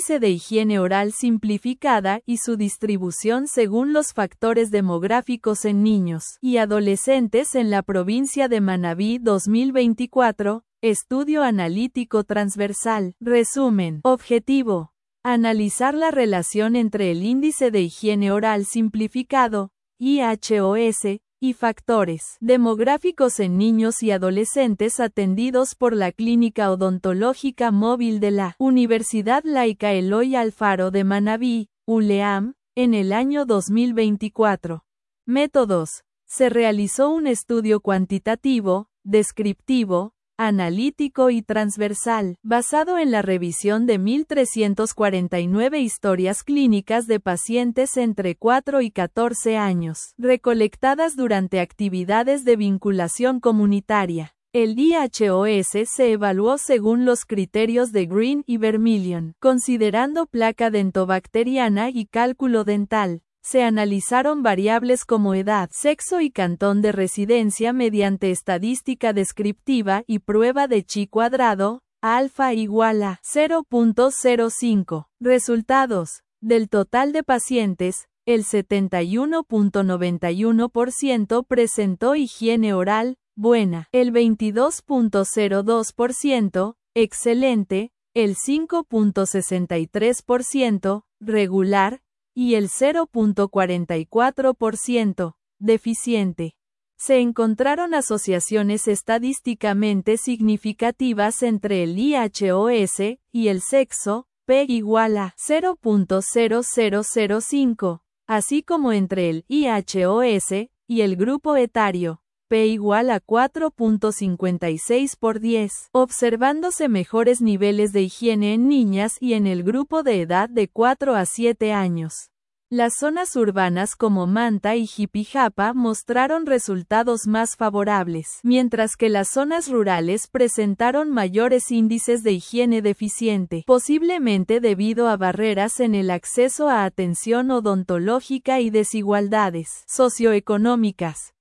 índice de higiene oral simplificada y su distribución según los factores demográficos en niños y adolescentes en la provincia de Manabí 2024, estudio analítico transversal. Resumen. Objetivo. Analizar la relación entre el índice de higiene oral simplificado, IHOS, y factores demográficos en niños y adolescentes atendidos por la Clínica Odontológica Móvil de la Universidad Laica Eloy Alfaro de Manabí, ULEAM, en el año 2024. Métodos. Se realizó un estudio cuantitativo, descriptivo, analítico y transversal, basado en la revisión de 1.349 historias clínicas de pacientes entre 4 y 14 años, recolectadas durante actividades de vinculación comunitaria. El IHOS se evaluó según los criterios de Green y Vermillion, considerando placa dentobacteriana y cálculo dental. Se analizaron variables como edad, sexo y cantón de residencia mediante estadística descriptiva y prueba de chi cuadrado, alfa igual a 0.05. Resultados. Del total de pacientes, el 71.91% presentó higiene oral, buena, el 22.02%, excelente, el 5.63%, regular, y el 0.44%, deficiente. Se encontraron asociaciones estadísticamente significativas entre el IHOS y el sexo, P igual a 0.0005, así como entre el IHOS y el grupo etario, P igual a 4.56 por 10, observándose mejores niveles de higiene en niñas y en el grupo de edad de 4 a 7 años. Las zonas urbanas como Manta y Jipijapa mostraron resultados más favorables, mientras que las zonas rurales presentaron mayores índices de higiene deficiente, posiblemente debido a barreras en el acceso a atención odontológica y desigualdades socioeconómicas.